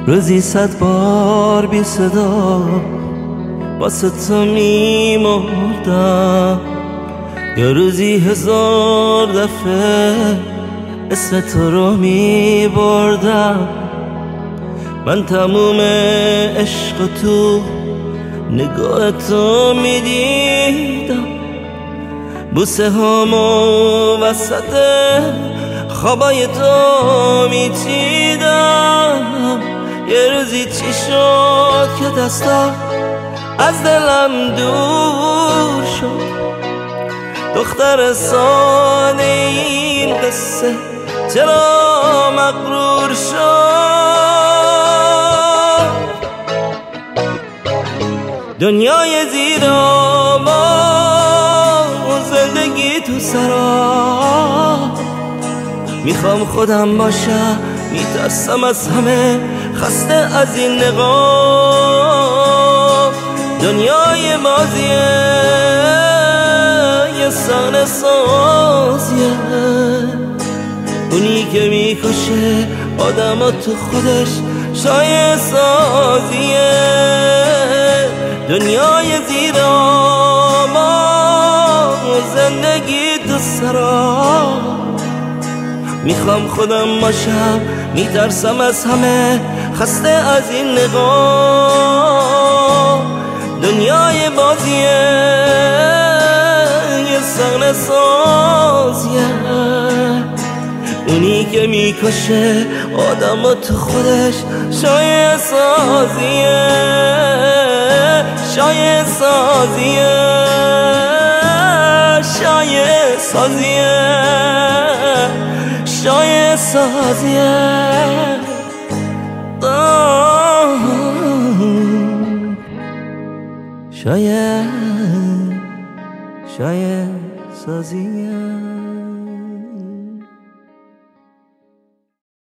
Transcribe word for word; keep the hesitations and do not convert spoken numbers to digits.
روزی صد بار بی صدا واسه تو می مردم، یا روزی هزار دفعه اسم تو رو می بردم. من تموم عشق تو نگاه تو می دیدم، بوسه هامو وسط خوابای تو می چیدم. یه روزی چی شد که دستا از دلم دور شد، دختر ساده این قصه چرا مغرور شد؟ دنیای زیر آباد، زندگی تو سرا، میخوام خودم باشم، میترسم از همه، خسته از این نقاب. دنیای بازیه، یه صحنه سازیه، اونی که میکشه آدم تو خودش شایع سازیه. دنیای زیر آباد، زندگی تو سرا، میخوام خودم باشم، میترسم از همه، خسته از این نگاه. دنیای بازیه، یه صحنه سازیه، اونی که میکشه آدم تو خودش شایع سازیه، شایع سازیه، شایع سازیه، شایع سازیه. شایع شایع سازیه.